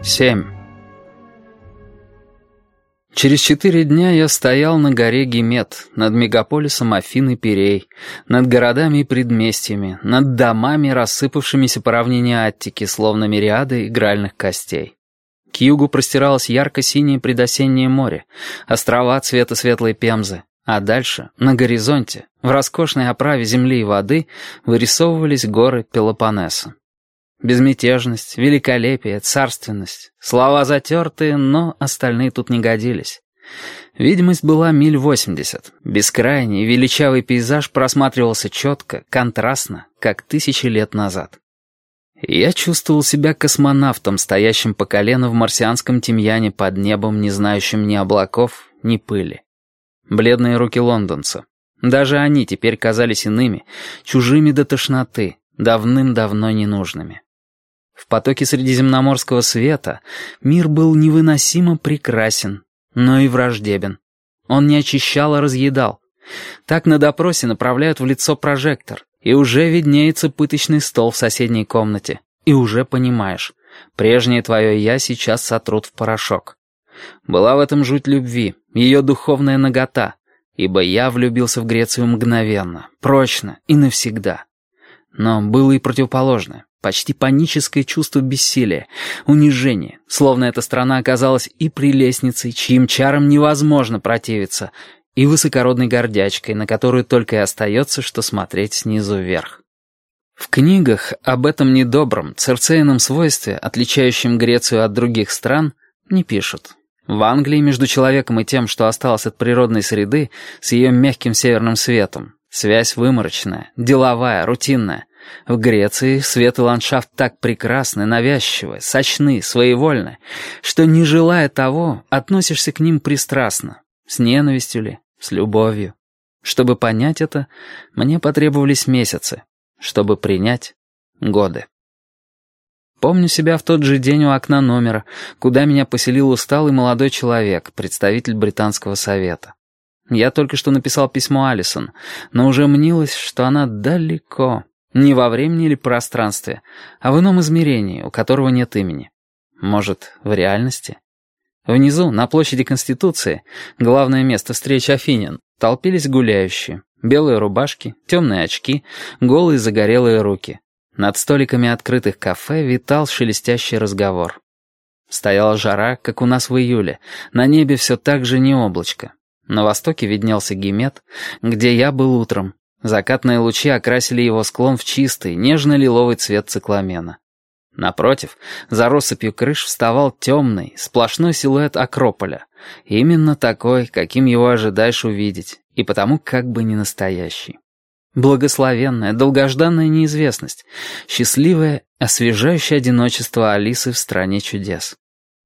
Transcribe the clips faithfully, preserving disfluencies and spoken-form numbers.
семь. Через четыре дня я стоял на горе Гимет, над мегаполисом Афин и Пирей, над городами и предместьями, над домами, рассыпавшимися по равнине Аттики, словно мириады игральных костей. К югу простиралось ярко-синее предосеннее море, острова цвета светлой пемзы, а дальше, на горизонте, в роскошной оправе земли и воды, вырисовывались горы Пелопоннеса. Безмятежность, великолепие, царственность. Слова затертые, но остальные тут не годились. Видимость была миль восемьдесят. Бескрайний, величавый пейзаж просматривался четко, контрастно, как тысячи лет назад. Я чувствовал себя космонавтом, стоящим по колено в марсианском тимьяне под небом, не знающим ни облаков, ни пыли. Бледные руки лондонца. Даже они теперь казались иными, чужими до тошноты, давным-давно ненужными. В потоке средиземноморского света мир был невыносимо прекрасен, но и враждебен. Он не очищал, а разъедал. Так на допросе направляют в лицо прожектор, и уже виднеется пыточный стол в соседней комнате, и уже понимаешь, прежнее твое «я» сейчас сотрут в порошок. Была в этом жуть любви, ее духовная нагота, ибо я влюбился в Грецию мгновенно, прочно и навсегда. Но было и противоположное. Почти паническое чувство бессилия, унижения, словно эта страна оказалась и прелестницей, чьим чарам невозможно противиться, и высокородной гордячкой, на которую только и остается, что смотреть снизу вверх. В книгах об этом недобром, церцейном свойстве, отличающем Грецию от других стран, не пишут. В Англии между человеком и тем, что осталось от природной среды, с ее мягким северным светом, связь выморочная, деловая, рутинная. В Греции свет и ландшафт так прекрасны, навязчивы, сочны, своевольны, что, не желая того, относишься к ним пристрастно, с ненавистью ли, с любовью. Чтобы понять это, мне потребовались месяцы, чтобы принять — годы. Помню себя в тот же день у окна номера, куда меня поселил усталый молодой человек, представитель Британского совета. Я только что написал письмо Алисон, но уже мнилось, что она далеко. Не во времени или пространстве, а в ином измерении, у которого нет имени. Может, в реальности? Внизу, на площади Конституции, главное место встреч афинян, толпились гуляющие. Белые рубашки, темные очки, голые загорелые руки. Над столиками открытых кафе витал шелестящий разговор. Стояла жара, как у нас в июле. На небе все так же не облачко. На востоке виднелся Гимет, где я был утром. Закатные лучи окрасили его склон в чистый, нежно-лиловый цвет цикламена. Напротив, за россыпью крыш вставал темный, сплошной силуэт Акрополя. Именно такой, каким его ожидаешь увидеть, и потому как бы не настоящий. Благословенная, долгожданная неизвестность, счастливое, освежающее одиночество Алисы в стране чудес.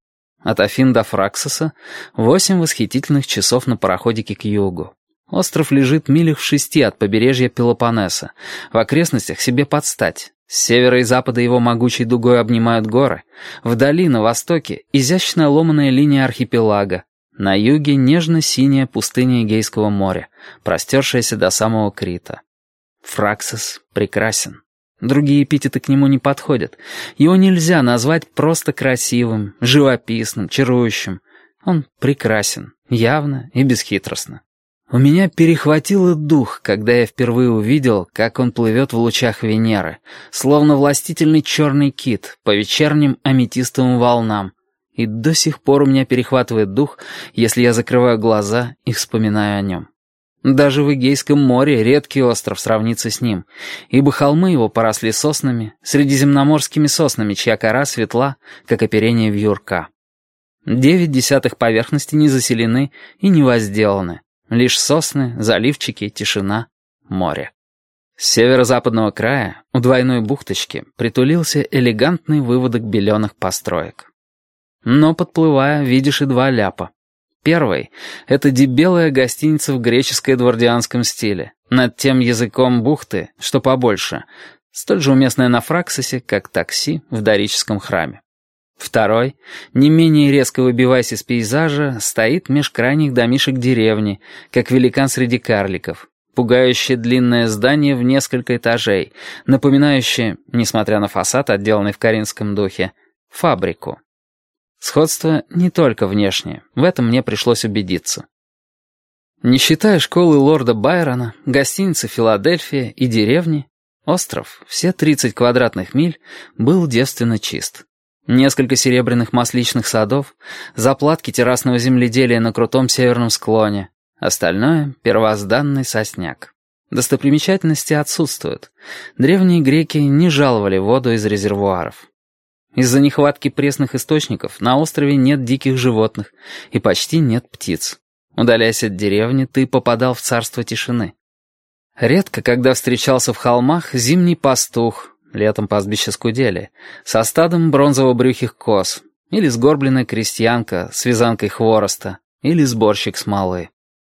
От Афин до Фраксоса восемь восхитительных часов на пароходике к югу. Остров лежит милях в шести от побережья Пелопоннеса, в окрестностях себе под стать. С севера и запада его могучей дугой обнимают горы. Вдали, на востоке, изящная ломаная линия архипелага. На юге нежно-синяя пустыня Эгейского моря, простершаяся до самого Крита. Фраксос прекрасен. Другие эпитеты к нему не подходят. Его нельзя назвать просто красивым, живописным, чарующим. Он прекрасен, явно и бесхитростно. У меня перехватило дух, когда я впервые увидел, как он плывет в лучах Венеры, словно властительный черный кит по вечерним аметистовым волнам, и до сих пор у меня перехватывает дух, если я закрываю глаза и вспоминаю о нем. Даже в Эгейском море редкий остров сравнится с ним, ибо холмы его поросли соснами, средиземноморскими соснами, чья кора светла, как оперение вьюрка. Девять десятых поверхности не заселены и не возделаны. Лишь сосны, заливчики, тишина, море. С северо-западного края, у двойной бухточки, притулился элегантный выводок беленых построек. Но, подплывая, видишь и два ляпа. Первый — это дебелая гостиница в греческо-эдвардианском стиле, над тем языком бухты, что побольше, столь же уместная на Фраксосе, как такси в дорическом храме. Второй, не менее резко выбиваясь из пейзажа, стоит меж крайних домишек деревни, как великан среди карликов. Пугающее длинное здание в несколько этажей, напоминающее, несмотря на фасад, отделанный в коринфском духе, фабрику. Сходство не только внешнее, в этом мне пришлось убедиться. Не считая школы лорда Байрона, гостиницы «Филадельфия» и деревни, остров, все тридцать квадратных миль, был девственно чист. Несколько серебряных масличных садов, заплатки террасного земледелия на крутом северном склоне, остальное — первозданный сосняк. Достопримечательности отсутствуют. Древние греки не жаловали воду из резервуаров. Из-за нехватки пресных источников на острове нет диких животных и почти нет птиц. Удаляясь от деревни, ты попадал в царство тишины. Редко, когда встречался в холмах зимний пастух, летом пастбище скудели, со стадом бронзово-брюхих коз, или сгорбленная крестьянка с вязанкой хвороста, или сборщик смолы.